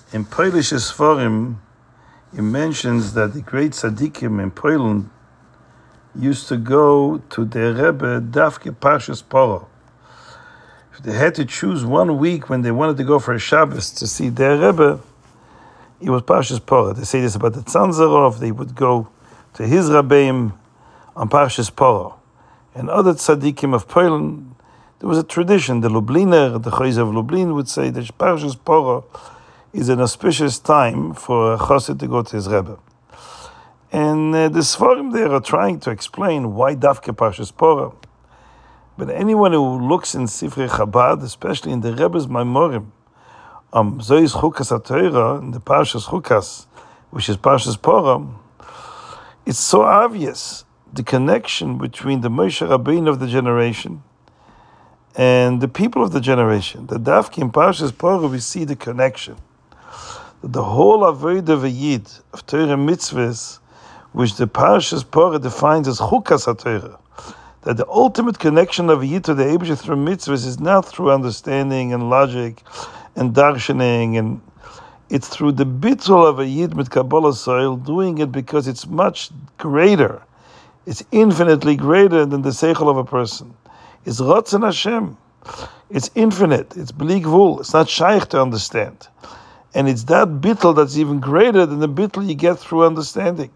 In Polish Sforim, it mentions that the great tzaddikim in Poland used to go to their Rebbe Dafke Parshas Poro. If they had to choose 1 week when they wanted to go for a Shabbos to see their Rebbe, it was Parshas Poro. They say this about the Tzanzarov, they would go to his Rabbeim on Parshas Poro. And other tzaddikim of Poland, there was a tradition, the Lubliner, the Chayz of Lublin would say that Parshas Poro is an auspicious time for a chassid to go to his Rebbe. And the Sforim there are trying to explain why Dafke Parshas Poro. But anyone who looks in Sifrei Chabad, especially in the Rebbe's Maimorim, Zois Chukas HaTorah, in the Parshas Chukas, which is Parshas Poro, it's so obvious, the connection between the Moshe Rabbeinu of the generation and the people of the generation. The Dafke in Parshas Poro, we see the connection. The whole Avodah V'Yid of Torah mitzvahs, which the Parshas Poro defines as Chukas HaTorah, that the ultimate connection of Yid to the Eibusha through mitzvahs is not through understanding and logic and darshaning, and it's through the bittul of a Yid mit Kabbalah soil, doing it because it's much greater. It's infinitely greater than the seichel of a person. It's Ratzon Hashem. It's infinite. It's bli gvul. It's not shaykh to understand. And it's that bittul that's even greater than the bittul you get through understanding.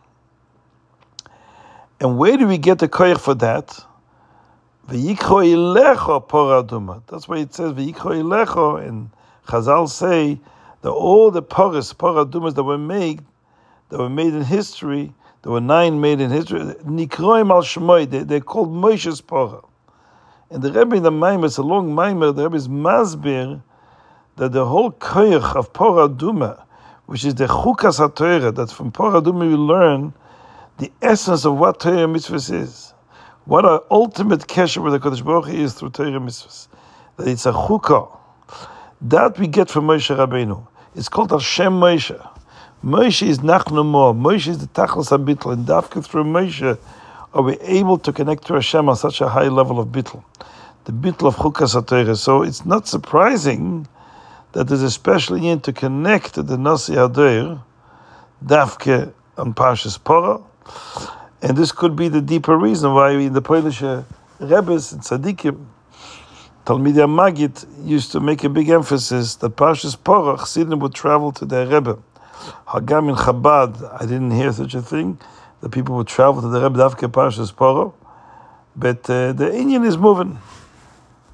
And where do we get the koyach for that? V'yikcho ilecho pora aduma. That's why it says v'yikcho ilecho, and Chazal say that all the pora adumas that were made in history, there were 9 made in history, nikroim al shmoi, they're called Moshe's pora. And the Rebbe in the Maimer, it's a long Maimer, the Rebbe is masbir that the whole koyach of pora aduma, which is the chukas haTorah, that from pora aduma we learn the essence of what Torah mitzvahs is. What our ultimate kesher with the Kodesh Baruch Hu is through Torah mitzvahs. That it's a chukah. That we get from Moshe Rabbeinu. It's called Hashem Moshe. Moshe is Nachnu Mo. Moshe is the Tachlis HaBitl. And Dafka through Moshe are we able to connect to Hashem on such a high level of Bitl. The Bitl of Chukas HaTorah. So it's not surprising that there's a special need to connect to the Nasi Hadoir, Dafka on Parshas Poro. And this could be the deeper reason why in the Polish Rebbes and Tzaddikim, Talmidei Magid used to make a big emphasis that Parshas Poro, Chassidim would travel to their Rebbe. Hagam in Chabad, I didn't hear such a thing, that people would travel to the Rebbe Dafke Parshas Poro. But the Indian is moving.